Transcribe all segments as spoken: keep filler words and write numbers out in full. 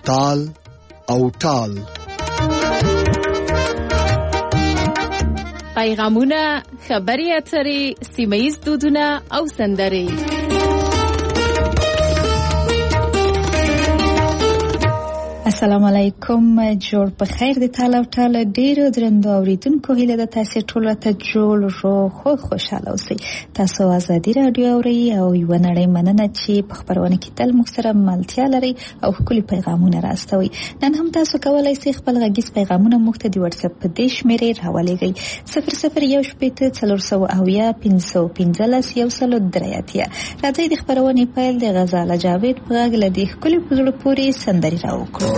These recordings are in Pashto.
تال او ټال. پیغامونه، خبري اترې، سیمه‌ییز دودونه او سندرې. السلام علیکم، جوړ په خیر د تاله او ټاله ډیرو درنو اوریدونکو، هیله ده تاسو ټول ته جوړ رو خو خوشاله اوسئ. تاسو ازادي رادیو اورئ او یو نړۍ مننه چې په خبرونه کې تل مخسره ملتیا لري او خپل پیغامونه راستوي. نن هم تاسو کولای شئ خپل غږیز پیغامونه موږ ته د واتس اپ په دې شمیرې راولېږئ: صفر صفر یو شپږ څلور سوه اویا پنځه پنځلس یو سل درې اتیا. راځئ د خبرونې پیل د غزاله جاوید په غږ له دې ښکلي په زړه پورې سندرې راوکړو.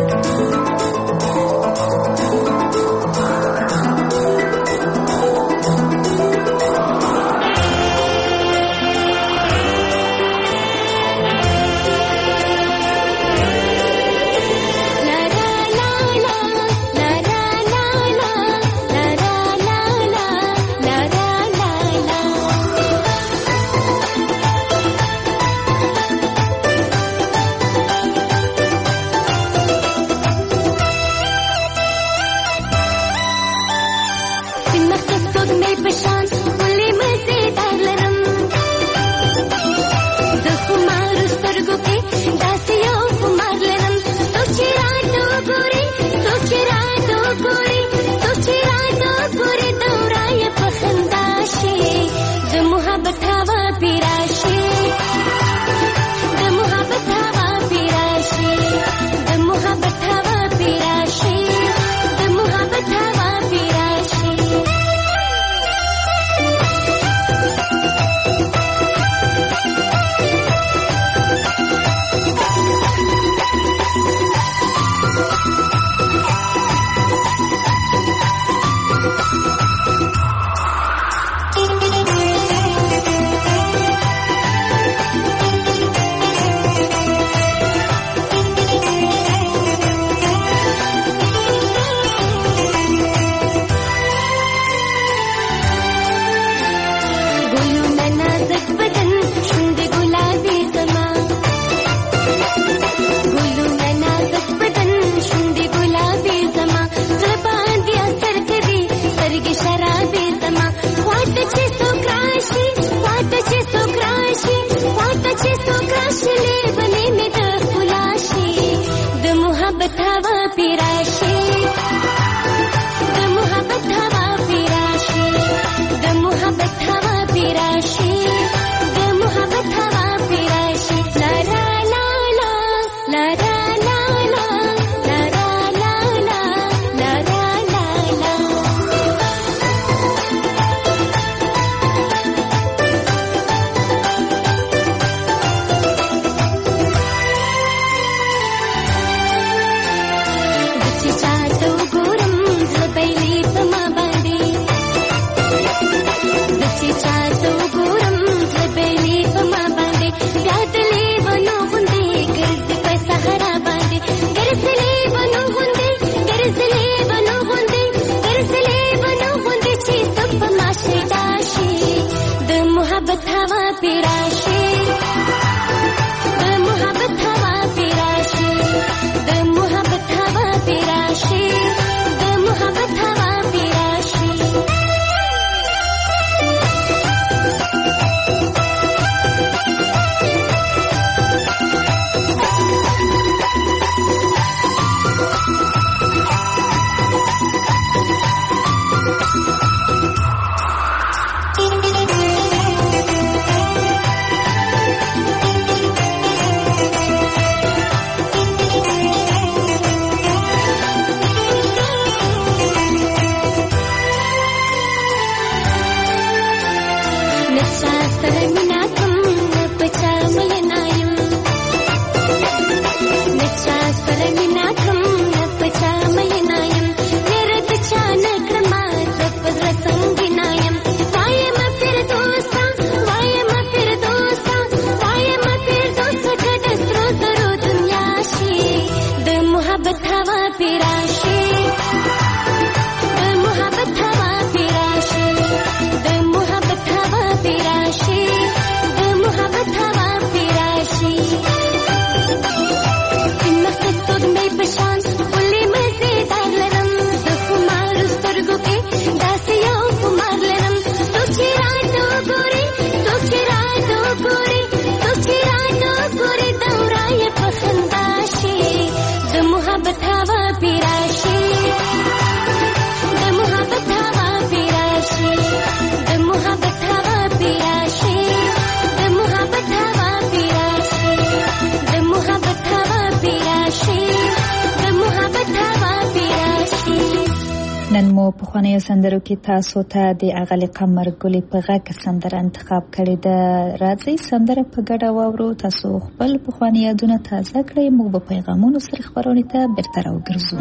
پخوانیو سندرو کې تاسو ته د اغلی قمر ګلې په غږ سندره انتخاب کړې ده. راځي سندره په ګډه واورو. تاسو خپل پخواني یادونه تازه کړئ. موږ به پیغامونو سره خبرونه ته بیرته راوګرځو.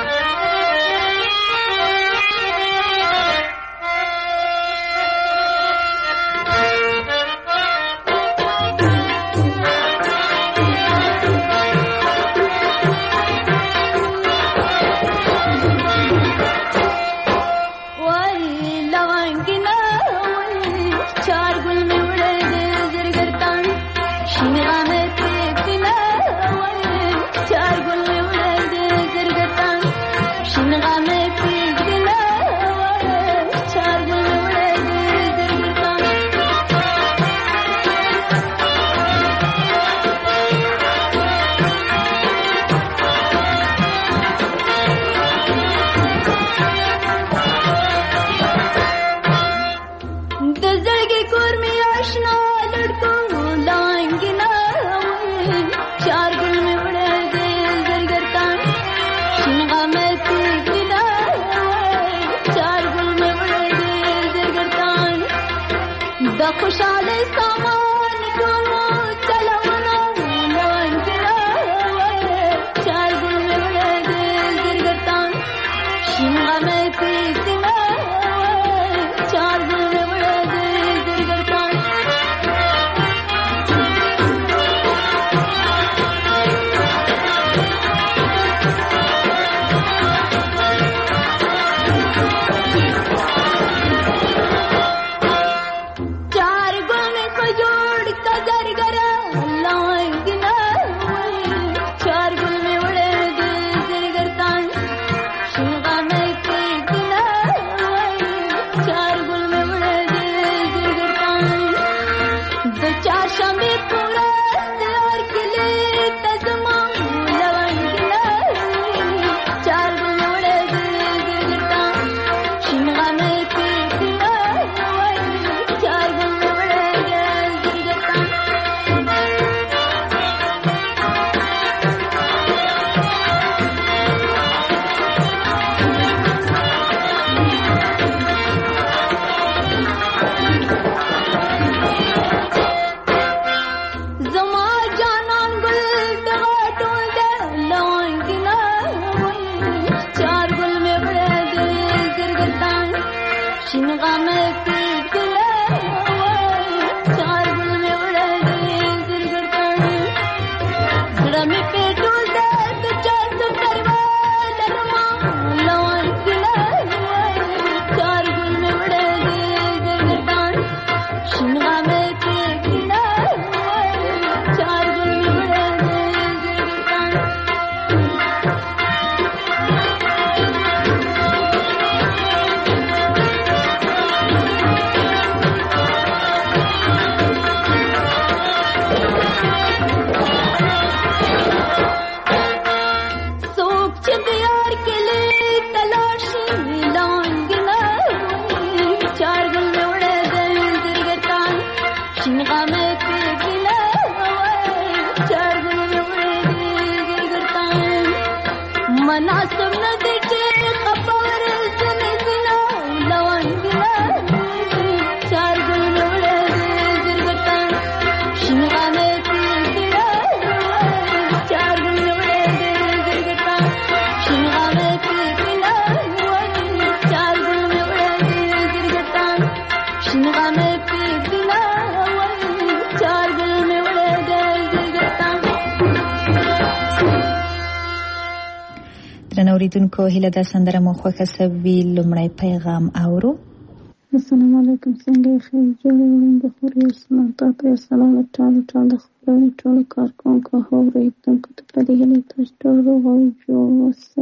اوریدونکو هیله ده سندره مو خوښه سوي. لومړی پیغام اورو. السلام علیکم. څنګه یې؟ خیر جوړ یم. د خوري اسلام ته یې سلام ټاله ټاله خبرونه ټول کارکونکو اوریدونکو ته په دې هیله تاسو ټول او جوړ اوسئ.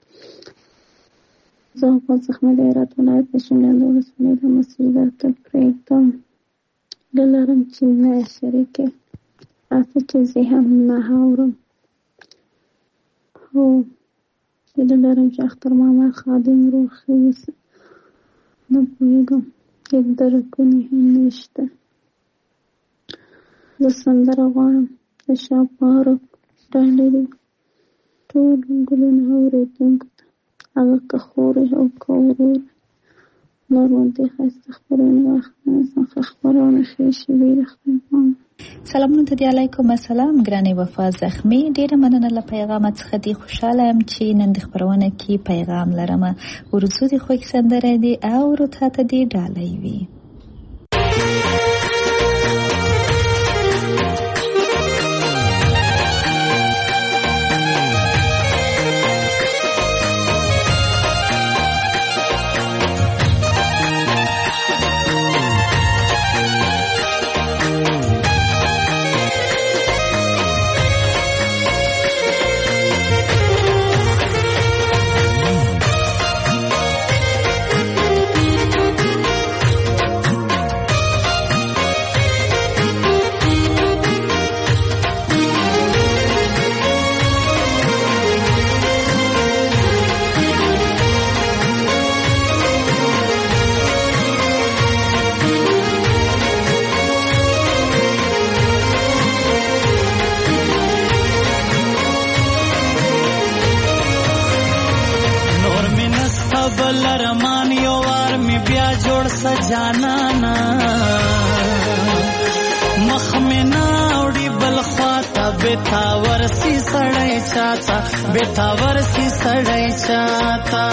زه په زخمه د هرات ولایت د شمال ولسوالۍ د مسجد ته پرېږدم. لرم چې نه شریکه تاسو چې زه هم نه اورم. هو هیله لرم چې اختر ماما خادم روغ اوسي. نه پوهېږم هېڅ درکونه هم نشته. زه سندره غواړم د شاه پاروک ډالۍ ټول ګلونه اورېدونکو ته. هغه که خور او که ورور ناروندی خسته خبرونه وقت نزن خبرونه خیشی ویر خیمان. سلامونه ته دی علیکم السلام ګرانې وفا زخمی ډیره مننه له پیغامات څخه دی خوشاله یم چې نن د خبرونه کې پیغام لرم ورسو دی خو سندره دی او ورته ته دی ډالۍ وی. جانانا مخ میں ناوڑی بلخواتا بیتاور سی سڑائی چاہتا بیتاور سی سڑائی چاہتا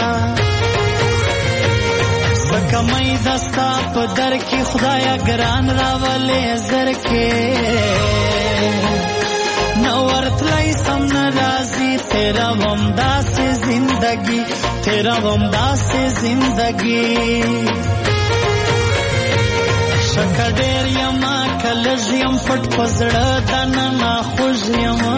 سکمئی دستا پدر کی خدایا گران راولے زر کے نورت لائی سم نرازی تیرا ومدا سے زندگی تیرا ومدا سے زندگی شکدیر یما کلج یم پټ پزړه دننه خوږ یما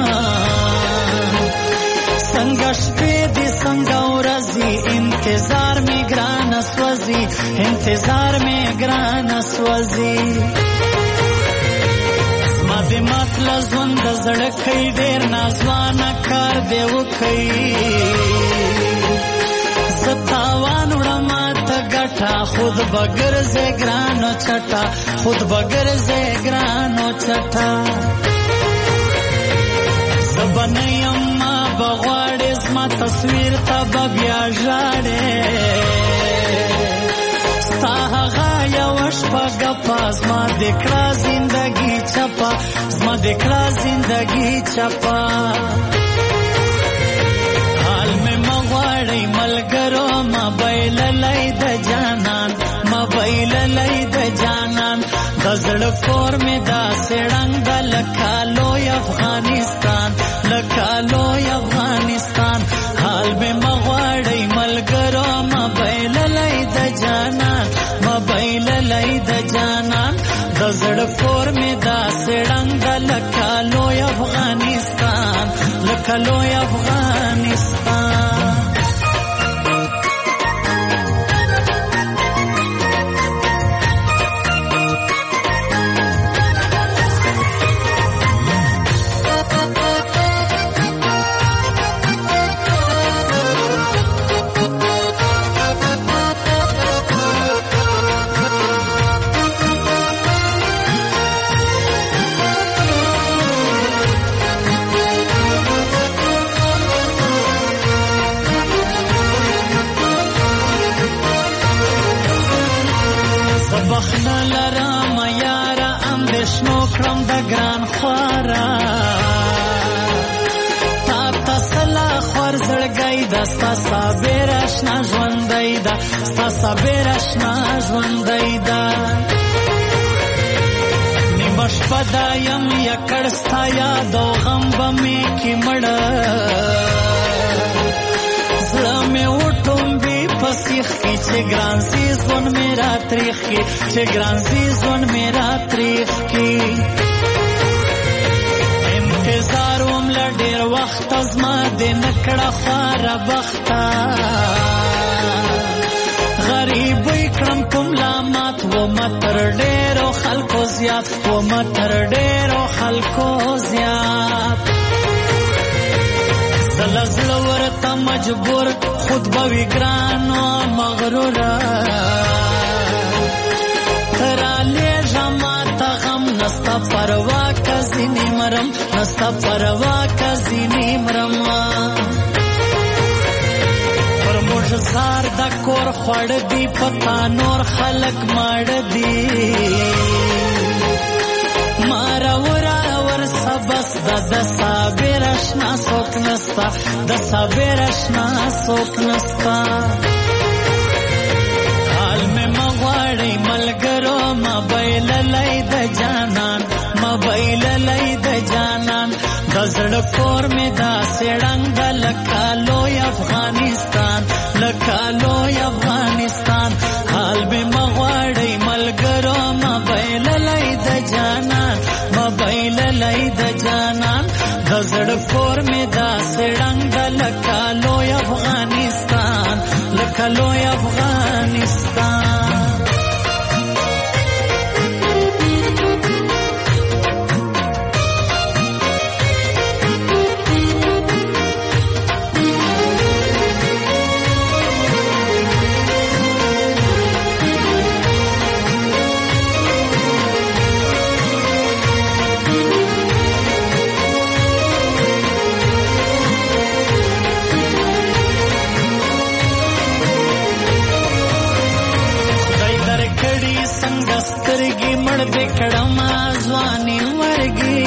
څنګه شپې دې څنګه ورځي انتظار می ګران سوځي انتظار می ګران سوځي زما دې مطلب ژوند زړه کوي ډېر نازوانه کار دی وکړي ستاوان وړم خود بگر سے گرانو چھٹا خود بگر سے گرانو چھٹا سبنی اما بغواڑ اسما تصویر تب بیا جاڑے ستاہ غایا وش پگا پاس ما دکھڑا زندگی چھپا ما دکھڑا زندگی چھپا حال میں مغواڑی ملگرو ما بیل لئی د جانان ما بیل لئی د جانان دزړ کور می دا سړنګ د لکالو افغانستان لکالو افغانستان حال میں مغواړی ملګرو ما بیل لئی د جانان ما بیل لئی د جانان دزړ کور می دا سړنګ د لکالو افغانستان لکالو افغانستان. بخنا لرام یارا اندشنو کرم دا گران خوارا تا تسلا خور زړګی دا ستا صابر اشنا ژوندی دا ستا صابر اشنا ژوندی دا نیمه شپه دا یم یکړ ستا یاد او غم به مې کې مړه زړه مې وټومبي پسیخ کی چه گران سیزون میرا تریخ کی چه گران سیزون میرا تریخ کی انتظاروم لډیر وخت ازما د نکړه خواره بخته غریب کړم کوم لامات و متر ډیرو خلکو زیات و متر ډیرو خلکو زیات زلزل ورته مجبور خود بوی گرانو مغرورا ترالی جماعت غم نستا پروا کزینی مرم نستا پروا کزینی مرم پر زار د کور خړ دی پتا نور خلق مړ دی مارا ورا ور سبس د د صابر اشنا سوک نستا د صابر اشنا سوک نستا حال میں مغواړی ملګرو موبایل لای د جانان موبایل لای د جانان د زړه کور می دا سړنګ لکالو افغانستان لکالو افغانستان حال میں مغواړی ملګرو موبایل لای د جانان موبایل لای د جانان د زړه کور می دا سړنګ لکالو افغانستان لکالو افغانستان کڑم آزوانی ورگی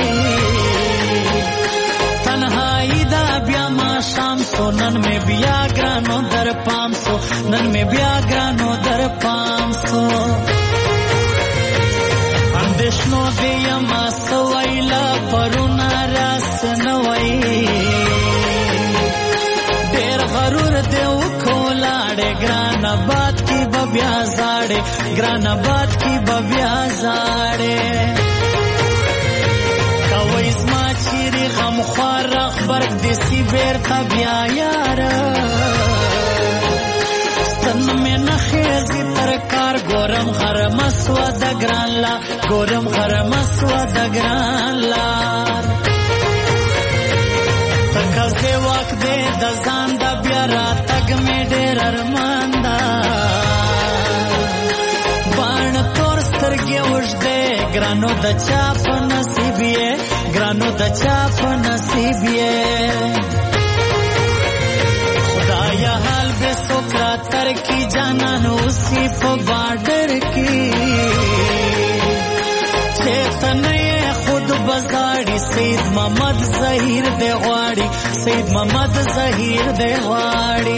تنہائی دا بیا ما شام سو نن میں بیا گرانو در پام سو نن میں بیا گرانو در پام سو اندشنو دیا ما سوائلا پرونا راس نوائی دیر غرور دیو کھولاڑے گران آباد کی ببیا زاڑے گران آباد کی ببیا زاڑے کوئی زما چیری غم خوار اخبرک دیسی بیر تبیا یارا ستن میں نخیزی ترکار گورم غرم اسوا دگران لا گورم غرم اسوا دگران لار تکازی واک دے دزان دا بیارا تگ میں دیر ارمان دا بان تور سترگی وجدے گرانو دا چاپ نصیبیے گرانو دا چاپ نصیبیے خدایا حال بے سکرا تر کی جانانو اسی پا بارڈر کی چیتنے خود بزاڑی سید محمد ظہیر دے غواڑی سید محمد ظہیر دے غواڑی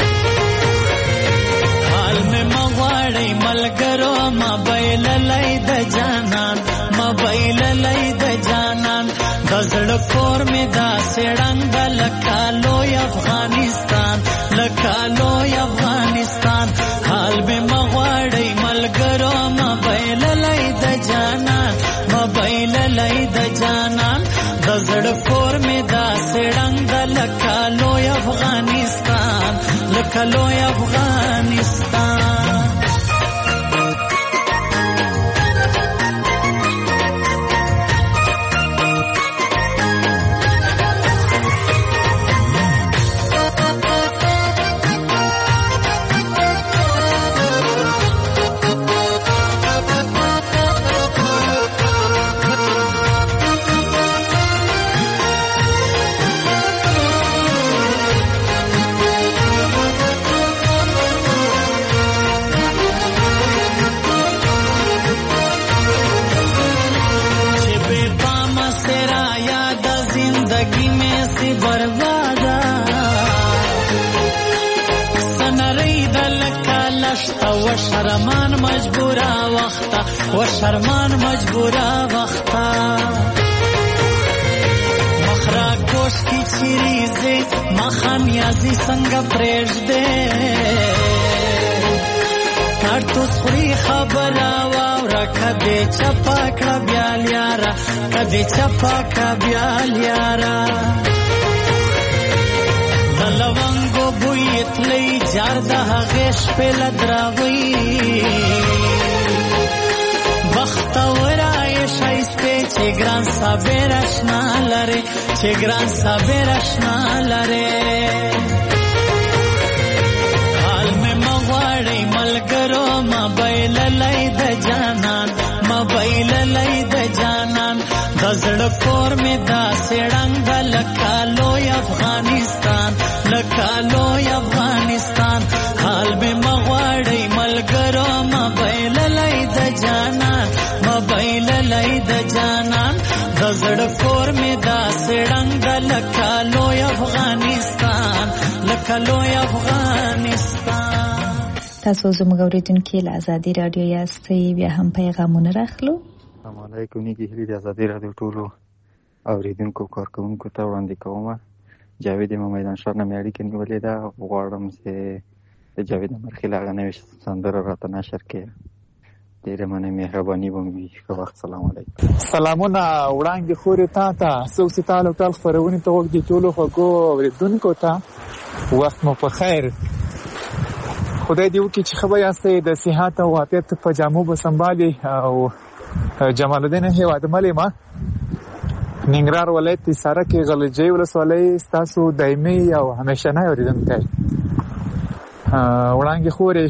حال میں مغواڑی ملگرو موبایل لای د جانان موبایل لای د جانان دزړ کور می دا سړنګ لکالو افغانستان لکالو افغانستان حال میں مغواڑی ملگرو موبایل لای د جانان موبایل لای د جانان دزړ کور می دا سړنګ لکالو افغانستان لکالو افغانستان و شرمان مجبورا وقتا و شرمان مجبورا وقتا مخرا کوش کی چیریزی مخان یازی سنگ پریش دے کارتوس خوری خبر آوارا کدی چپا کڑا بیال یارا کدی چپا کڑا بیال یارا دلوانگو بویت لی جارده غیش پیل دراوی وقت ورای شایسته چه گران صابر اشنا لره چه گران صابر اشنا لره حال میں مغواڑی ملگرو موبایل لای د جانان موبایل لای د جانان دزړ کور می دا سړنګ لکالو افغانستان لکالو افغانستان کور می دا سړنګ لکه لوی افغانستان لکه لوی افغانستان. تاسو زموږ اورېدونکي له ازادي راډیو یاستئ، بیا هم پیغامونه راخلو. السلام علیکم. نیږي هیلې د ازادي راډیو ټولو اورېدونکو کارکوونکو ته وړاندې کوم. جاوید یم میدان ښار نه مې اړیکه نیولې ده. غواړم چې د جاوید مرخیل هغه نوې سندره راته نشر کړي. ډېره مننه، مهرباني به مې وي. ښه وخت. سلام علیکم. سلامونه وړاندې خورې تا ته څوک چې تا له ټول خپرونې ته غوږ دي ټولو خوږو اورېدونکو ته وخت مو په خیر. خدای دې وکړي چې ښه به یاستئ، د صحت او عافیت په جامو به سنبالي. او جمال الدین هیوادمل یم، ننګرهار ولایت حصاره کې غلجۍ ولسوالۍ، ستاسو دایمي او همیشنی اورېدونکی. وړاندې خورې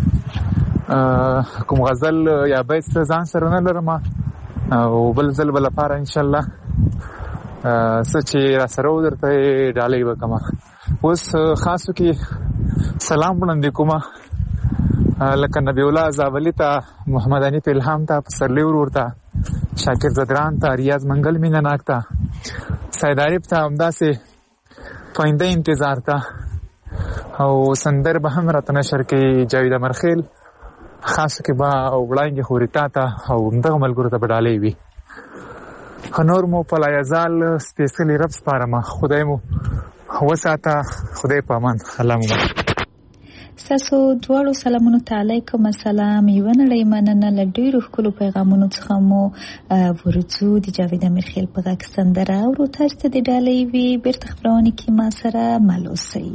کوم غزل یا بیت ځان سره نه لرم، او بل ځل به لپاره انشاءالله څه چې را سره و درته یې ډالۍ وکړم. اوس خاصو کې سلام وړاندې کوم لکه نبی الله زابلي ته، محمد حنیف الهام ته، پسرلی ورور ته، شاکر زدران ته، ریاض منګل مینه ناک ته، سید عارف ته، همداسې پاینده انتظار ته، او سندر به هم راته نشر کوي جاوید مرخیل. خاصو کې به وړاندې خورې تا ته او همدغه ملګرو ته به ډالۍ وي. نور مو په لایزال سپېڅلي رب سپارم. خدای مو وساته، خدای په امان. الله مو ستاسو دواړو سلامونو ته علیکم السلام. یوه نړۍ مننه. له ډېرو ښکلو پیغامونو څخه مو ورځو د جاوید امیرخیل په غږ سندره اورو. تاسو ته د ډالۍ وي. بېرته خپرونې کې ما سره مل اوسئ.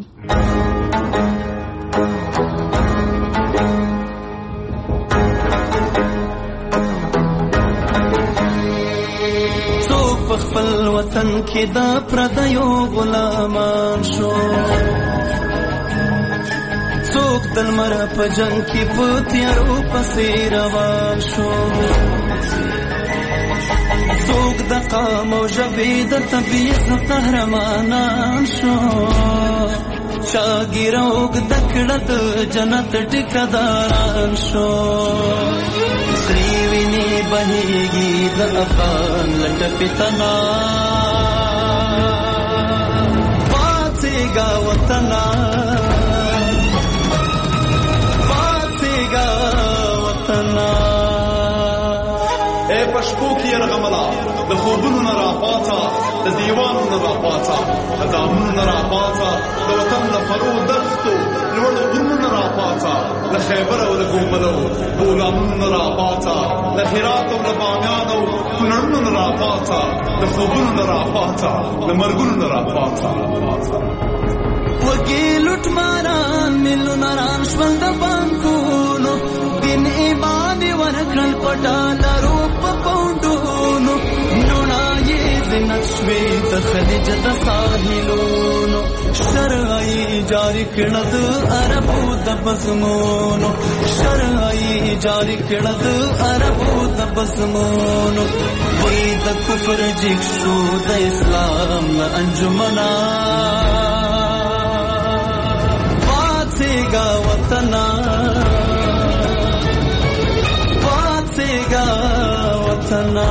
څوک په خپل وطن کې د پردیو غلامان شو، څوک د لمر په جنګ کې په تیارو پسې روان شو، څوک د قام او ژبې د طبیعت قهرمانان شو، چا ږیره اوږده کړه د جنت ټیکهداران شو. سرې وینې بهېږي د افغان له ټپې تنا، پاڅېږه وطنه اے پشپو کی ارغملا د خوبونو نه راپاڅه، د دیوانو نه راپاڅه، د دامونو نه راپاڅه، د وطن د فرو دښتو لوړو غرونو نه راپاڅه، له خیبر او له ګوملو بولانونو نه راپاڅه، له هرات او له بامیان او کونړونو نه راپاڅه، د خوبونو نه راپاڅه، د مرګونو نه راپاڅه. وږي لوټ ماران میلیونران شول د بانکونو، دین ایمان یې ورکړل په ډالرو په پونډونو، لوڼه یې زینت شوې د خلیج د ساحلونو، شرعي جاري کړه د عربو د بزمونو، شرعي جاري کړه د عربو د بزمونو. وای د کفر جګ شو د اسلام له انجمنا، پاڅېږه وطنه پاڅېږه وطنه.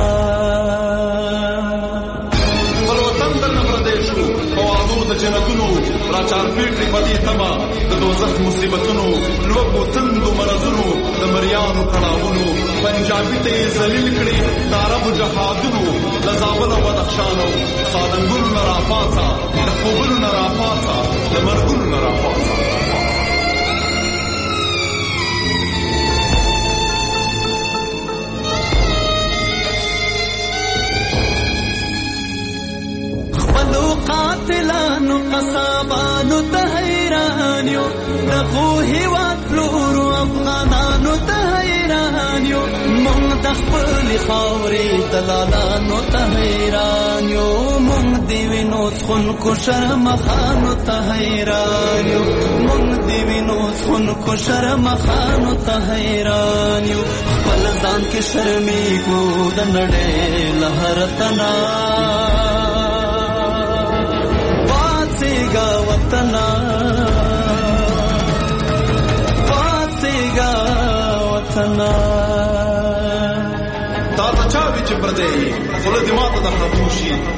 پر وطن درنه پردی شو په وعدو د جنتونو، را چارپېټې په دې تمه د دوزخ مصیبتونو، لوږو تندو مرضونو، د مریانو کړاوونو، پنجابي ته یې ذلیل کړي د عربو جهادونو، له زابل او بدخشان او سالنګونو نه راپاڅه، د خوبونو نه راپاڅه، د مرګونو نه راپاڅه. قاتلانو قصابانو ته حیران یو، دغو هېواد پلورو افغانانو ته حیران یو، موږ د خپلې خاورې دلالانو ته حیران یو، موږ د وینو څښونکو شرمخانو ته حیران یو، موږ د وینو څښونکو شرمخانو ته حیران یو. خپل ځان کې شرمېږو د نړۍ له هر تنا، پاڅېږه وطنه پاڅېږه وطنه. تا ته چا وي چې پردی خوله دې ماته د خربوشي،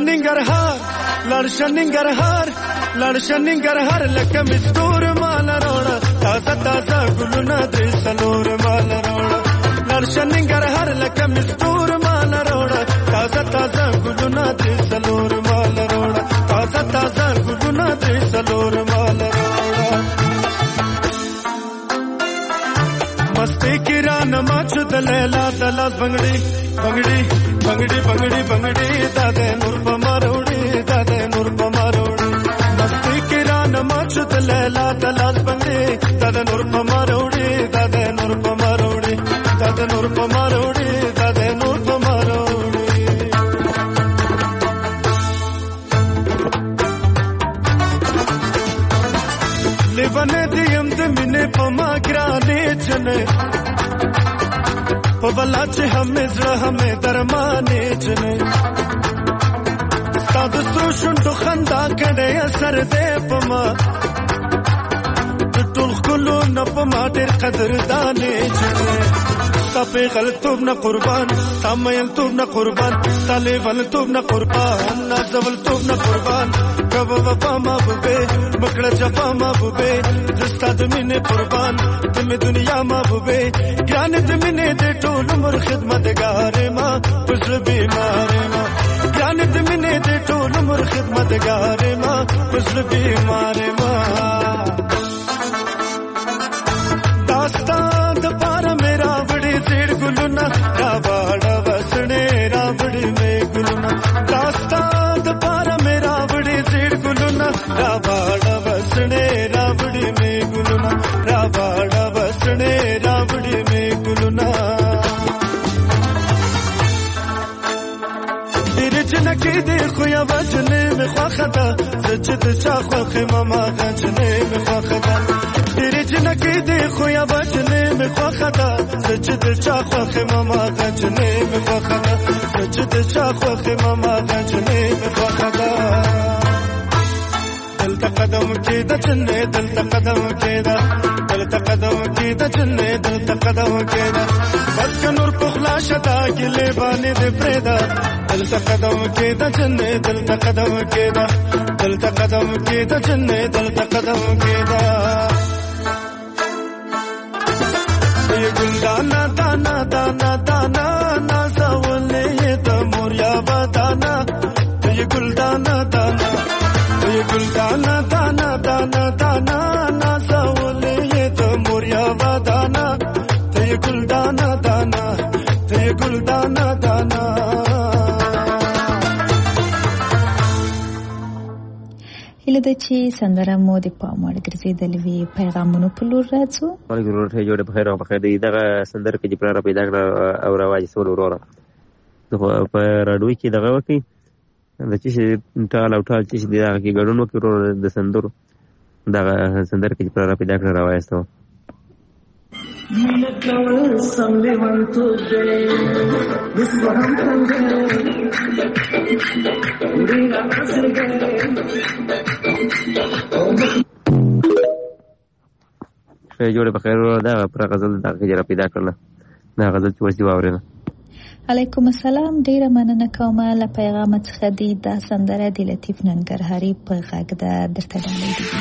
شننګرهار لړ شننګرهار لړ شننګرهار لکه مستور مال روړه تازه تازه ګلونه درې سلور مال روړه لړ شننګرهار لکه مستور مال روړه تازه تازه ګلونه درې سلور مال روړه تازه تازه ګلونه درې سلور مال روړه مستی किरान माच दलेला दलाल बंगड़ी बंगड़ी बंगड़ी बंगड़ी बंगड़ी दादे नूर पमारोड़ी दादे नूर पमारोड़ी मस्ती किरान माच दलेला दलाल बंगड़ी दादे नूर पमारोड़ी दादे नूर पमारोड़ी दादे नूर पमारोड़ी दादे नूर पमारोड़ी लेवने दियम दमिने पमा गिराने चने पवला चे हमें जड़ा हमें दरमाने चने ताद सोशुन तो खंदा करे असर दे पमा टुल कुलो न पमा तेर कदर दाने चने तापे गलतोब न कुर्बान तामयल तोब न कुर्बान ताले वल तोब न कुर्बान नाजवल तोब न कुर्बान कब वफा महबूबे मकड़ा जफा महबूबे जिस्ता दमिने कुर्बान तुम्हें दुनिया महबूबे ज्ञान दमिने दे टोल उम्र खिदमतगारे माँ पुजल बीमारे माँ ज्ञान दमिने दे टोल उम्र खिदमतगारे माँ पुजल बीमारे माँ दास्तान दपारा मेरा बड़ी जेड़ गुलुना रावाड़ा वसने रावड़ी में गुलुना दास्तान दपारा मेरा बड़ी जेड़ गुलुना रावाड़ा वसने रावड़ी में गुलुना रावाड़ा वसने रावड़ी में गुलुना तेरे जनकी देखो या वजने में ख्वाखता सजद चाखो मामा गजने में ख्वाखता तेरे जनकी देखो या वजने में ख्वाखता सजद चाखो मामा गजने में ख्वाखता सजद चाखो मामा गजने में ख्वाखता दिल तकदम के दचने दिल तकदम के दा दिल तकदम के दचने दिल तकदम के दा बस नूर पुखला शता गिले बाने दे प्रेदा दिल तकदम के दचने दिल तकदम के दा दिल तकदम के दचने दिल तकदम के दा ये गुलदाना दाना दाना दाना ना सवले ये तो मोरिया बताना ये गुलदाना दाना ये गुलदाना दाना दाना दाना ना सवले ये तो मोरिया बताना ये गुलदाना दाना ये गुलदाना दाना هله د چې سندره مو د پاموړ ګرځیدل وی پیغامونو په لور راځو ولې ضرورت هي جوړه په خیر او په خیر دی دغه سندره کې چې پلار پیدا کړ او رواج سول وروره په راډیو کې دغه وکی د چې ټال او ټال چې دغه کې ګډونو کې وروره د سندرو دغه سندره کې چې پلار پیدا کړ رواج سو Nilakawal samle vantu de viswaham thange Udira asige خیر جوړه په خیر دا پر غزل دا کې پیدا کړل دا غزل چې وځي واورنه علیکم السلام ډیره مننه کوم له پیغام څخه دی دا سندره د لطیف ننګرهاري په غږ ده درته ډالۍ دي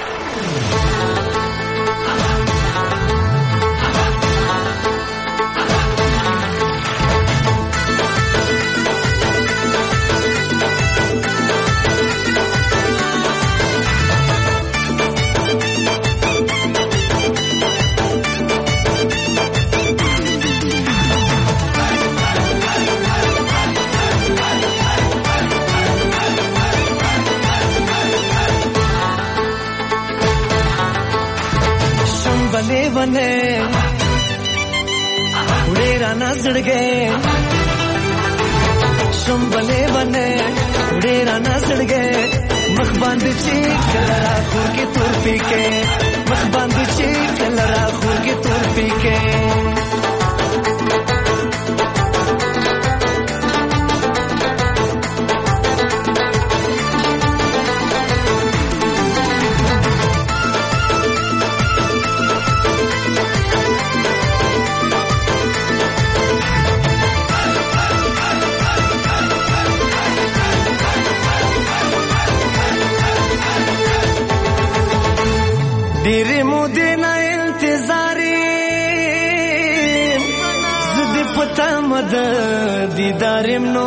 बने बने उड़े राना सड़ गए शम बने बने उड़े राना सड़ गए मखबांद चीक कलरा खूर के तुर पी के मखबांद चीक कलरा खूर के तुर पी के ډېرې مودې نه انتظار یم زه دې په تمه د دیدار یم نو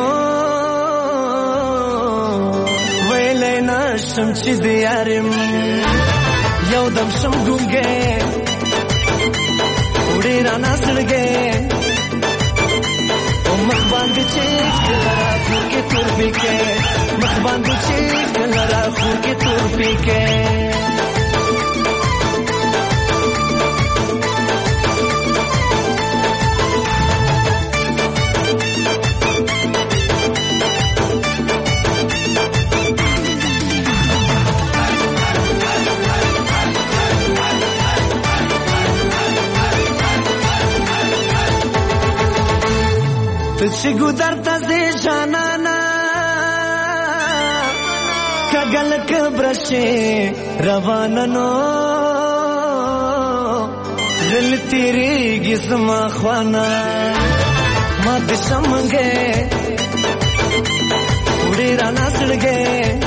ویلی نشم چې د یار یم یو دم شم ګونګی وړې رانه زړګی مخ باندې چې کله راخور کې تور پیکې مخ باندې چې کله راخور کې تور پیکې چې ګودر ته زی جانانا کګل کبرشه رواننو دل تیریږي زما خوانا ما د شمګه وړي را نسړګه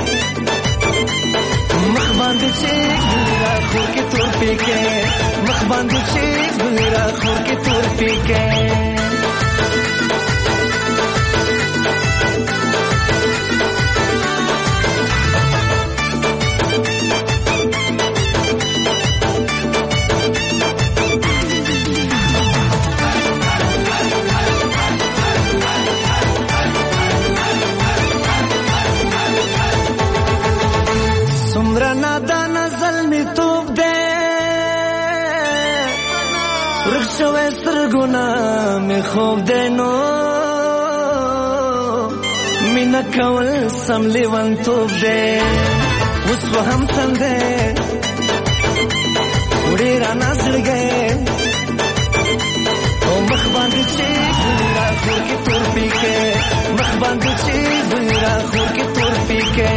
مخ باندې چې ګلرا خور کې تور پیکې مخ باندې چې ګلرا خور کې تور پیکې سترګونه مې خوب دی نو مینه کول سم لیونتوب دی اوس به هم سم دی وړې رانه زړګی او مخ باندې چې ګل راخور کې تور پیکې مخ باندې چې ګل راخور کې تور پیکې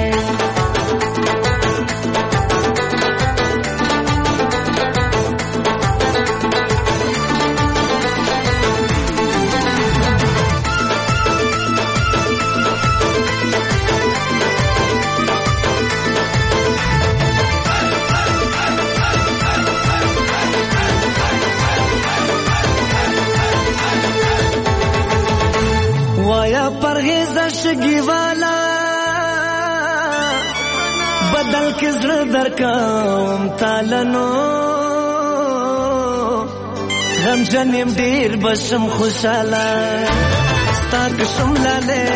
شګي والا بدل کې زړه درکوم تالنو غم جنم ډیر بشم خوشاله ستا قسم لاله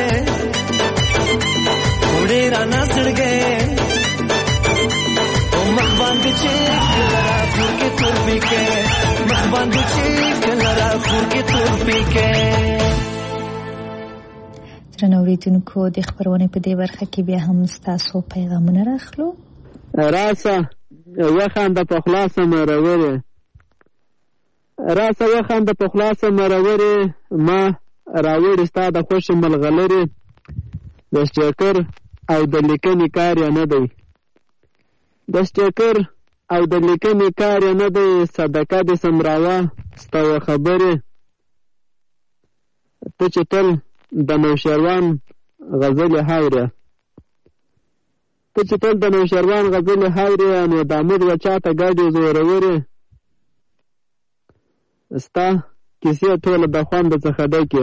وړې را نسړګې او مخ باندې چې کله راخور کې تور پیکې مخ باندې چې کله راخور کې تور پیکې رنوریدونکو د خبرونه په دې برخه کې بیا هم ستاسو پیغامونه راخلو راسه وخانده په خلاصه مرورې راسه وخانده په خلاصه مرورې ما راوړې ستا د خوښې ملغلرې د سټیکر او د لیکنې کار یې نه دی د سټیکر او د لیکنې کار یې نه دی صدقه دې سمراوه ستا و خبرې ته چې تل د نوشیروان غزلې هاورې ته چې تل د نوشیروان غزلې هاورې نو د امید و چاته ګاډې زورورې ستا کیسې ټوله د خوند څخه ډکې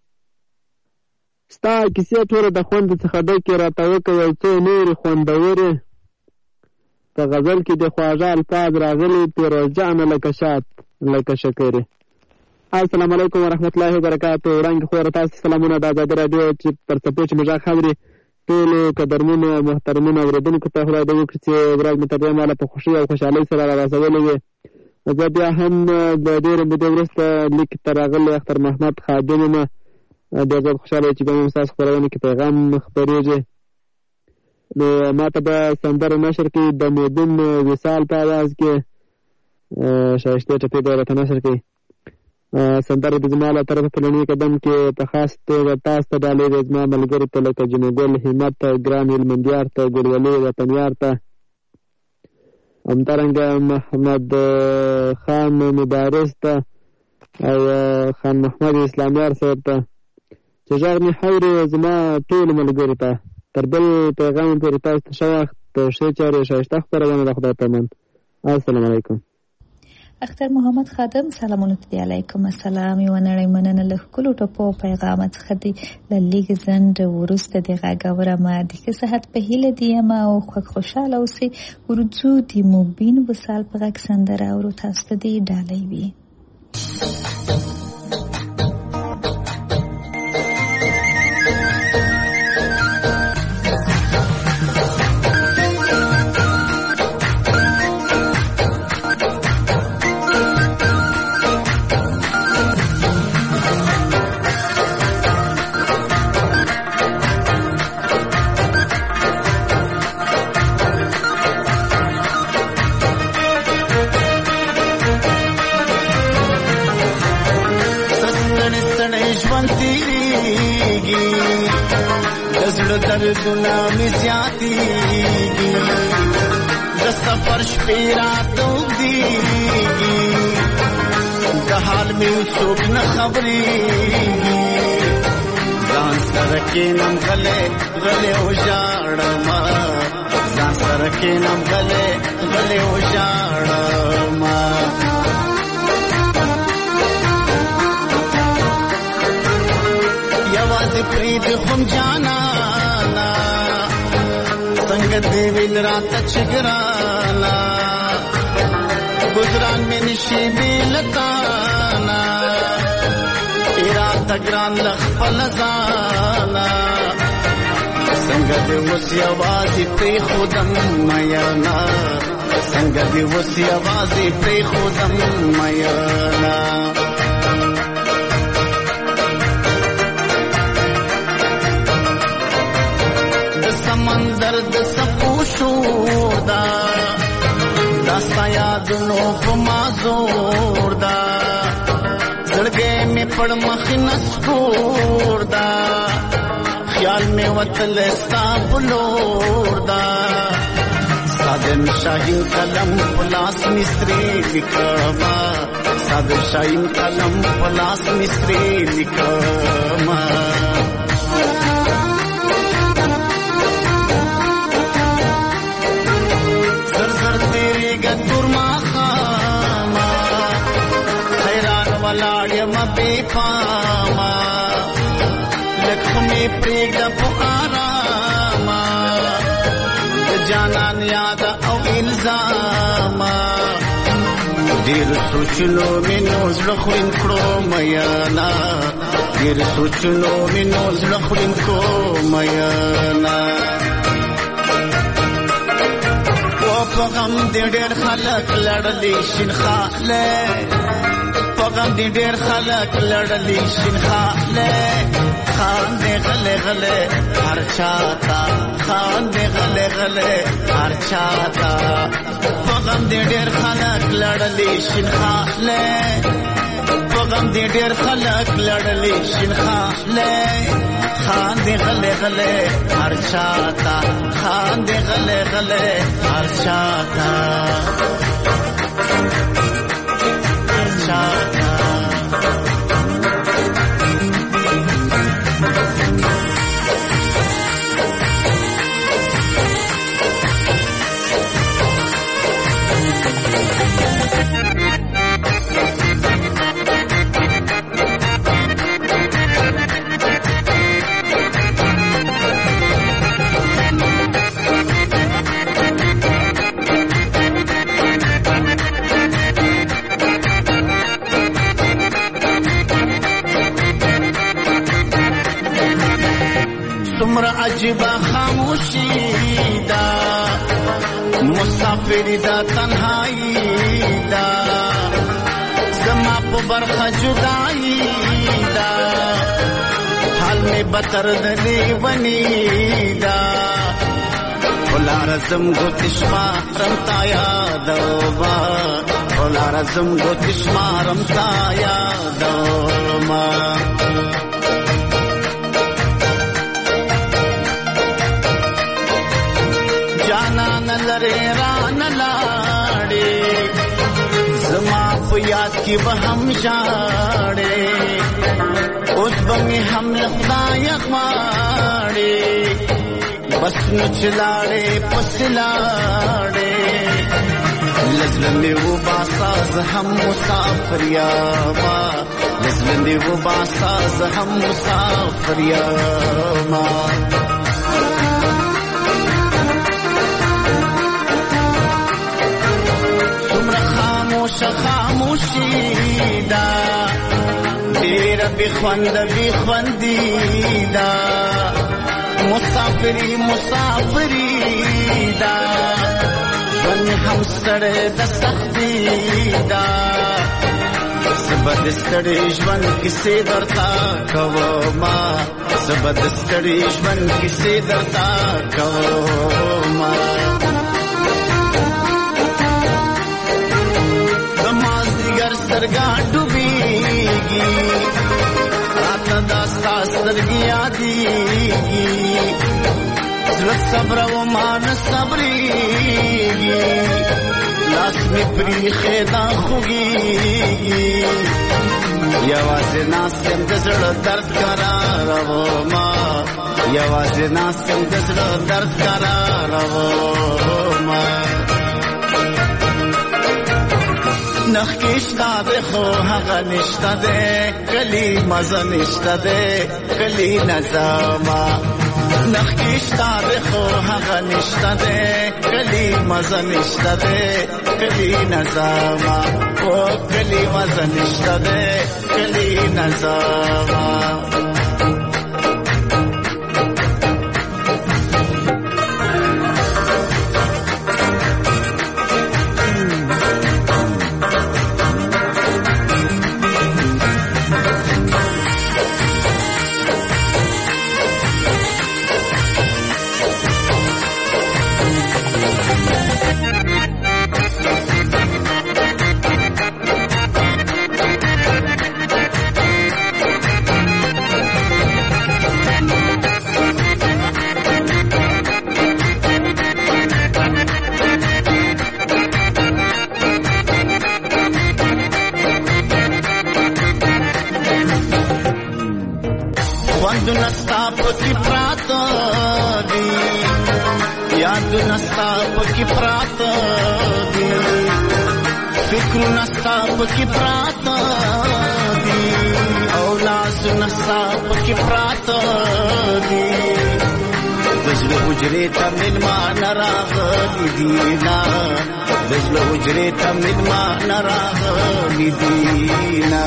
ستا کیسې ټوله د خوند څخه ډکې راته وکړه یو څو نورې خوندورې په غزل کې د خواږه الفاظ راغلي پیروز جانه لکه شات لکه شکرې السلام علیکم ورحمت الله وبرکاتہ وړاندې خو تاسو سلامونه د آزادۍ راډیو چې پر څپو چې مجاز خبرې ټولو قدرمنو محترمینو اورېدونکو ته خدای دې وکړي چې ورځ مو تر ماله په خوښۍ او خوشحالۍ سره را رسولې وي زه بیا هم د ډېرې مودې وروسته لیک ته راغلی اختر محمد خادم یم ډېر زیات خوشحاله یم چې بیا هم ستاسو خپرونه کې پیغام خپرېږي نو ما ته به سندره نشر کړي د مودون وصال په اواز کې شایسته ټپې به راته نشر کړي سندره د زما له طرفه په لومړي قدم کې په خاص توګه تاسو ته ډالۍ د زما ملګرو ته لکه جنګل همت ګران هلمندیار ته ګلولي وطنیار ته همدارنګه محمد خان مبارز ته او خان محمد اسلامیار صاحب ته چې غږ مې حورې زما ټولو ملګرو ته تر بل پیغام پورې تاسو ته ښه وخت ښې چارې ښایسته خپرونه د خدای په امان السلام علیکم. اختر محمد خادم سلامونه دی علیکم السلام. یو نړۍ مننه له کلو ټپو پیغامات خدي للیګ زند ورسته دی غاګوره ما د صحت په هیله دی ما او خوشاله اوسې ورځو دی مبین وسال په غک سندره او تاسو دی ډالۍ وي. दर्दना में ज्यादतीगी द सफर शपेरा दूंगी द हाल में सोच न खबरेगी जान सर के नम गले गले उजाड़मा जान सर के नम गले गले उजाड़मा यवाज प्रीत हम जाना संगत देविल रात छिगराना गुजरान में निशीबी लताना इरात ग्रान लख पलजाना संगत उसी आवाज पे खुदम मयाना संगत उसी आवाज पे खुदम मयाना समंदर द सपूशोदा दास्ता यादनो फमाजोरदा जड़गे में पड़ मखनस कोरदा ख्याल में वतल साबलोरदा सादन शाहीन कलम पलास मिस्री लिखमा सादन शाहीन कलम पलास मिस्री लिखमा तुरमा खामा हैरान वलाड़िया बेफामा लक्ष्मी प्रेग पुकारामा जाना याद औ इल्जामा देर सोचलो में नोज लखुन करो मयाना देर सोचलो में नोज लखुन को मयाना पगम दे डेर खलक लड़ली शिनखाले पगम दे डेर खलक लड़ली शिनखाले खान दे गले गले हर चाहता खान दे गले गले हर चाहता पगम दे डेर खलक लड़ली शिनखाले पगम दे डेर खलक लड़ली शिनखाले खान दे गले गले हर चाहता खान दे गले गले हर चाहता हर चाहता अजीबा खामोशी दा मुसाफिर दा तन्हाई दा जमा पे बरखा जुदाई दा हाल में बतर दले बनी दा भोला रज़म गोतिश्मा रमता यादवा भोला रज़म गोतिश्मा रमता यादवा नलरे रान लाड़े जमा याद की वहम जाड़े उस बंगे हम लखदायक माड़े बस नुचलाड़े पसलाड़े लज لزلمی و باساز هم مسافر یاما لزلمی و باساز هم مسافر یاما سمر خاموش خاموشی دا دیر بخوند بخوندی دا مسافری مسافری دا ژوند هم ستړی د سختي دا زه به د ستړي ژوند کیسې درته کومه زه به د ستړي ژوند کیسې درته کومه د مازدیګر سترګې ډوبېږي راته دا ستا سترګې یادېږي زړه صبر و مان صبرېږي لاس مې پریښی دا خوږېږي یوازې ناست یم د زړه درد کرارومه یوازې ناست یم د زړه درد کرارومه نخکې شته دی خو هغه نشته دی کلي مزه نشته دی کلي نظامه نخکې شته دی خو هغه نشته دی کلي مزه نشته دی کلي نظامه او کلي مزه نشته دی کلي نظامه یادونه ستا پکې پراته دي یادونه ستا پکې پراته دي فکرونه ستا پکې پراته دي او لاسونه ستا پکې پراته دي د زړه حجرې ته مېلمانه راغلي دي نه د زړه حجرې ته مېلمانه راغلي دي نه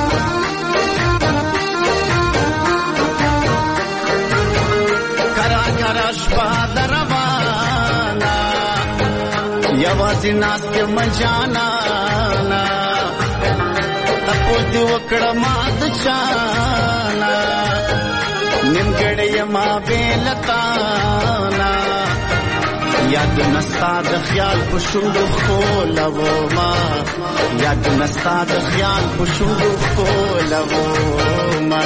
شپه دروانا یوازې ناست یم جانانا تپوس دې وکړه ما د چانا نیمګړی یما بې له تانا یادونه ستا د خیال په شونډو ښکلومه یادونه ستا د خیال په شونډو ښکلومه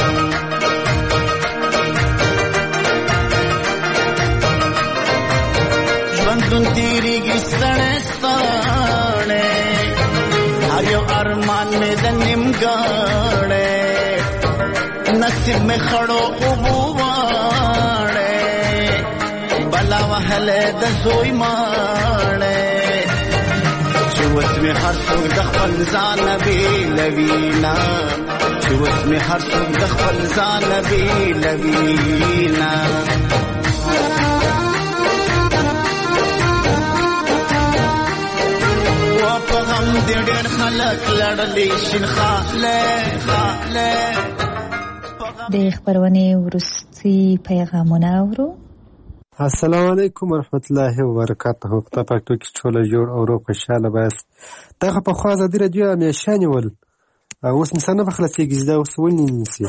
ژوندون تېرېږي ستړی ستړی هر یو ارمان مې د نیمګړی نصیب مې خړو اوبو واړی بلا وهلی د زوی ماړی چې اوس مې هر څوک د خپل ځانه بېلوي نه چې اوس مې هر څوک د خپل ځانه بېلوي نه ډېر خلک لړلي شین خاله خاله د خبرونې وروستي پیغامونه اورو. السلام علیکم ورحمت الله وبرکاته. په پښتو کې ټول جوړ او رو خوشاله بس دغه په خوا ازادي رادیو همیشه نیول اوس انسان په خلاصيږي زده اوس ولني نسی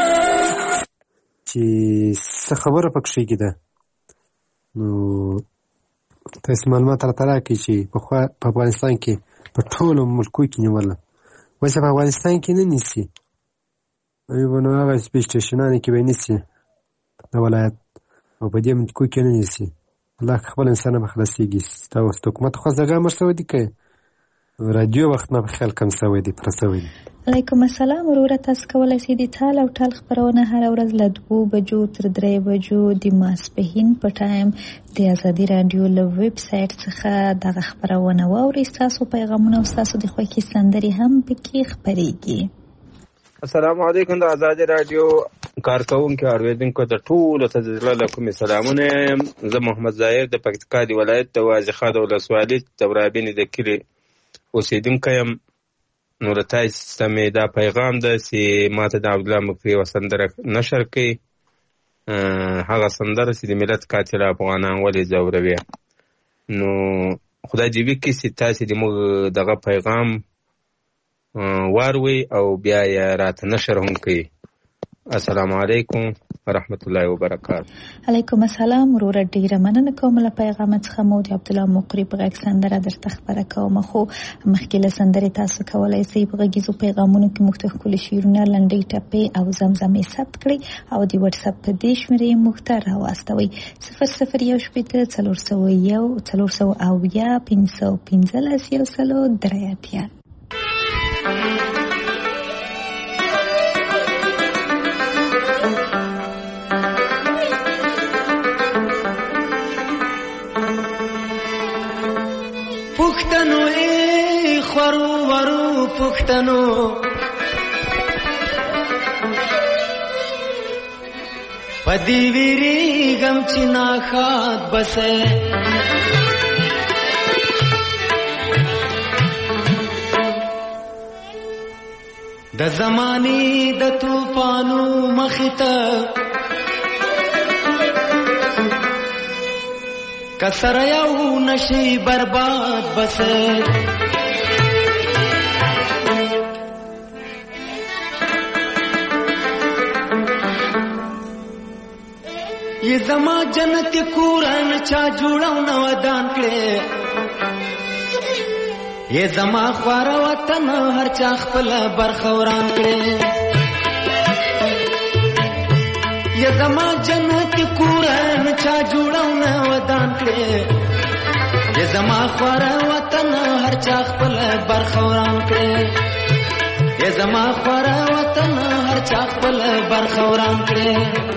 چې څه خبره پکې کېده نو تاسو معلومات راته راکړئ چې په خوا په افغانستان کې په ټولو ملکو کې نیوله وایسه په افغانستان کې نه نیسي ایو نو هغه سپیس سټیشنانو کې به نیسي د ولایت او په دې ملکو کې نه نیسي الله خپل انسان به خلاصيږي تاسو حکومت خو ځګه مرسته ودی کوي رادیو وخت نه په خیال کم سوي دي پرسوي علیکم السلام وروره، تاسو کولی شئ د ټال او ټال خپرونه هره ورځ له دوو بجو تر درې بجو د ماسپښین په ټایم د ازادي راډیو له ویب سایټ څخه دغه خپرونه واورئ. ستاسو پیغامونه او ستاسو د خوښې سندرې هم پکې خپریږي. السلام علیکم. د ازادي راډیو کارکونکو اوریدونکو ته ټولو ته د زړه له کومې سلامونه یم. زه محمد ظاهر د پکتیکا د ولایت د وازیخا د ولسوالۍ د ورابینې د کلي اوسېدونکی یم. نو د تاسې ته مې دا پیغام ده چې ما ته د عبدالله مکري یوه سندره نشر کړي، هغه سندره چې د ملت قاتل افغانان ولې ځوروي. نو خدای دې وکړي چې تاسې د موږ دغه پیغام واروي او بیا یې راته نشر هم کوي. السلام علیکم ورحمت الله وبرکاته. علیکم السلام وروره، ډیره مننه کوم له پیغام څخه. مو د عبدالله مقری په غږ سندره درته خپره کوم. خو مخکې له سندرې تاسو کولی شئ په غږیزو پیغامونو کې موږ ته ښکلي شعرونه، لنډۍ ټپې او زمزمې ثبت کړئ او د وټساپ په دې شمېرې موږ ته راواستوئ: صفر صفر یو شپېته څلور سوه یو څلور سوه اویا پنځه سوه پنځلس یو سلو درې اتیا. پښتنو ای خورو ورو پښتنو، پدی ویری غم چې ناخات بسه، د زمانی د طوفانو مخته کسر یو نشی برباد بسه. یہ زما جنت کورن چا جوړاو نو ودان کړي، یہ زما خوار وطن هر چا خپل برخوران کړي. یہ زما جنت کورن چا جوړاو نو ودان کړي، یہ زما خوار وطن هر چا خپل برخوران کړي، یہ زما خوار وطن هر چا خپل برخوران کړي.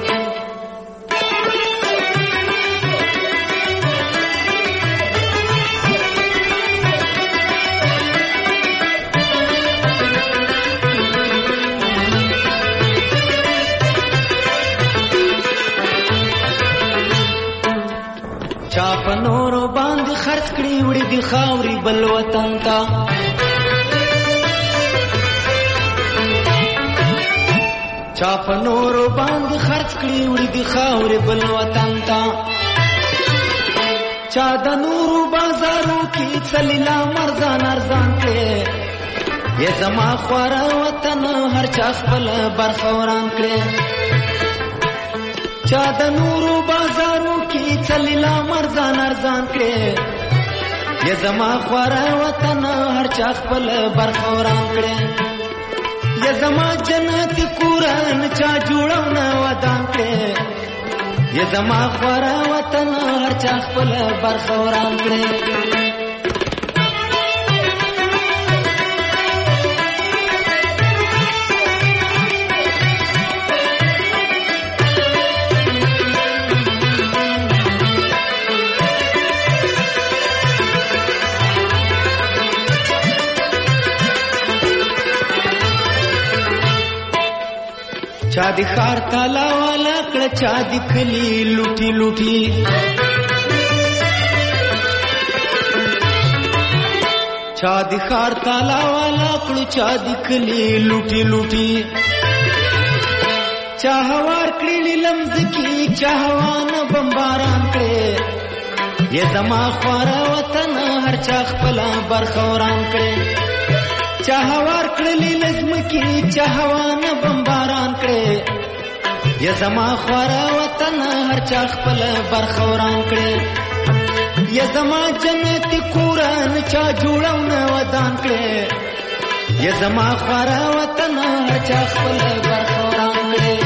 چا په نورو باندې خرڅ کړي وړي د خاوري بل وطن ته، چا په نورو باندې خرڅ کړي وړي د خاوري بل وطن ته، چا د نورو بازارو کې څلیلا مرزان ارزان کړي، یې زما خواره وطن هر چا خپل برخوران کړي. چا د نورو بازارو کې څلیلا مرزان ارزان کړي، یې زما خواره وطن هر چا خپل برخوران کړي، یې زما جنت کورن چا جوړاو نه ودان کړي، یې زما خواره وطن هر چا خپل برخوران کړي. چا دی خار تالا والا کړه، چا دی کلی لوټي لوټي، چا دی خار تالا والا کړه، چا دی کلی لوټي لوټي، چا هوار کړي لمز کی، چا هوان بمباران کړي، یې زما خواره وطن هر چا خپل برخوران کړي، چا هوار کړي لزم کی، چا هوان بمباران کړي، یې زما خواره وطن هر چا خپل برخوران کړي، یې زما جنت کورن چا جوړاو نه ودان کړي، یې زما خواره وطن هر چا خپل برخوران کړي.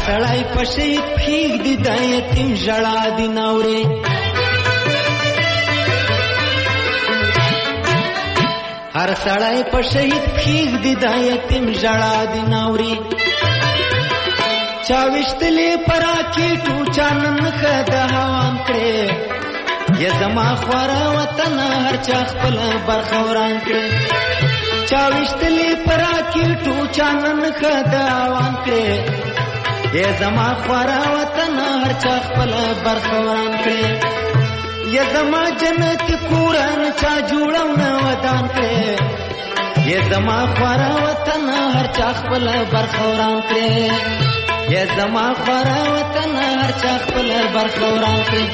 سړی په شهید پښېږدي د یتیم ژړا دې ناورې هر سړی په شهید پښېږدي د یتیم ژړا دې ناورې چا ویشتلې په راکېټو چا نن ښه د هوان کړې یا زما خواره وطن هر چا خپله برخه وران کړې چا ویشتلې په راکېټو چا نن ښه د هوان کړې یا زما خواره وطن هر چا خپله برخه وران کړې یا زما جنت کورن چا جوړونه ودان کړې یا زما خواره وطن هر چا خپله برخه وران کړې یا زما خواره وطن هر چا خپله برخه وران کړې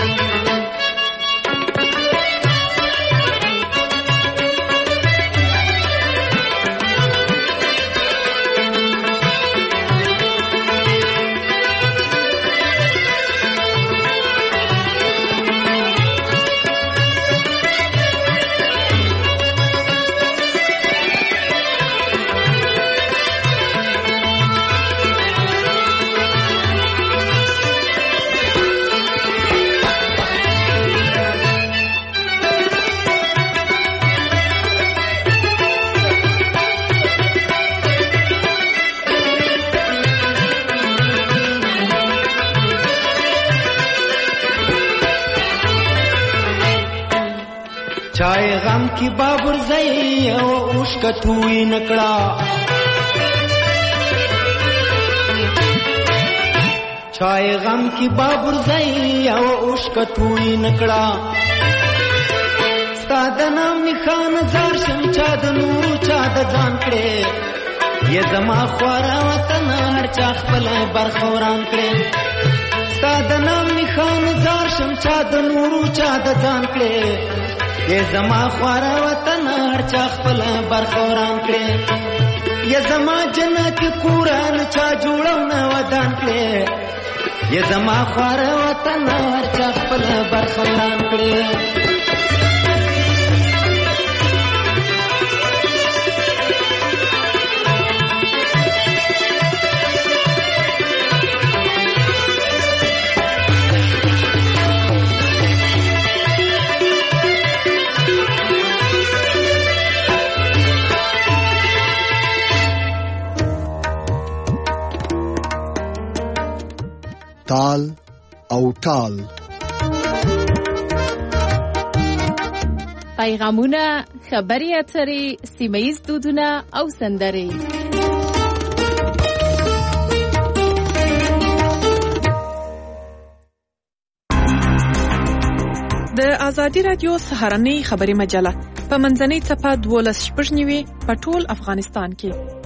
چای غم کی بابر زئی او اوشکتوی نکړه چای غم کی بابر زئی او اوشکتوی نکړه ستاد نام نخان زار شم چا د نور چا د ځان کړي یا زما خواره وطن هر چا خپل برخوران کړي ستاد نام نخان زار شم چا د نور چا د ځان کړي یا زما خواره وطن هر چا خپل برخوران کړي یا زما جنت کوران چا جوړونه ودان کړي یا زما خواره وطن هر چا خپل برخوران کړي تال او ټال پیغامونه، خبري اترې، سیمه ییز دودونه او سندرې. د ازادي رادیو سهارنۍ خبري مجله په منځنۍ څپه دولس شپږ نوي په ټول افغانستان کې